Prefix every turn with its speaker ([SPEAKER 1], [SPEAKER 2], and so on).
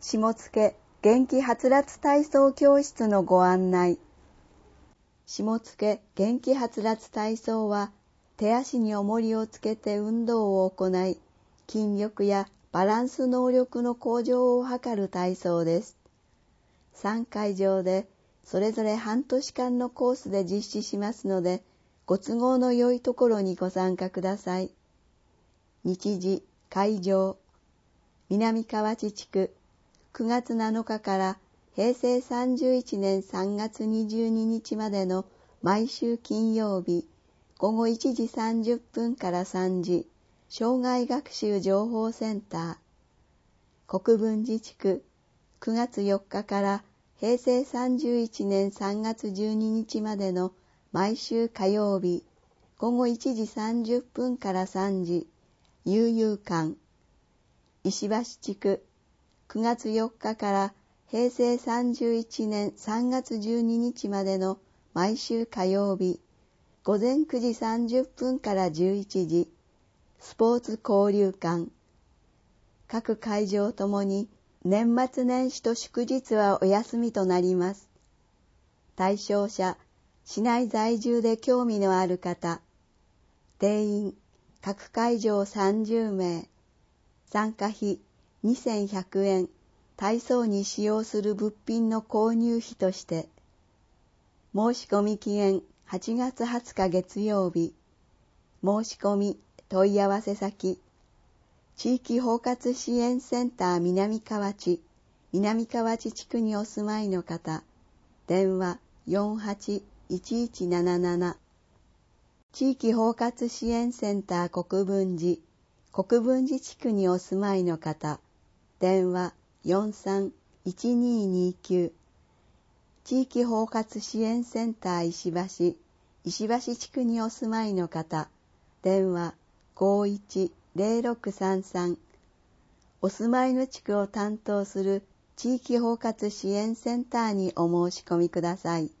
[SPEAKER 1] 下野元気はつらつ体操教室のご案内。下野元気はつらつ体操は、手足に重りをつけて運動を行い、筋力やバランス能力の向上を図る体操です。3会場で、それぞれ半年間のコースで実施しますので、ご都合の良いところにご参加ください。日時、会場、南河内地区、9月7日から平成31年3月22日までの毎週金曜日、午後1時30分から3時、障害学習情報センター。国分寺地区、9月4日から平成31年3月12日までの毎週火曜日、午後1時30分から3時、悠々館。石橋地区、9月4日から平成31年3月12日までの毎週火曜日、午前9時30分から11時、スポーツ交流館。各会場ともに年末年始と祝日はお休みとなります。対象者、市内在住で興味のある方、定員、各会場30名、参加費2100円、体操に使用する物品の購入費として、申し込み期限8月20日月曜日、申し込み問い合わせ先、地域包括支援センター南河内地区にお住まいの方、電話481177、地域包括支援センター国分寺地区にお住まいの方、電話431229、地域包括支援センター石橋地区にお住まいの方、電話510633、お住まいの地区を担当する地域包括支援センターにお申し込みください。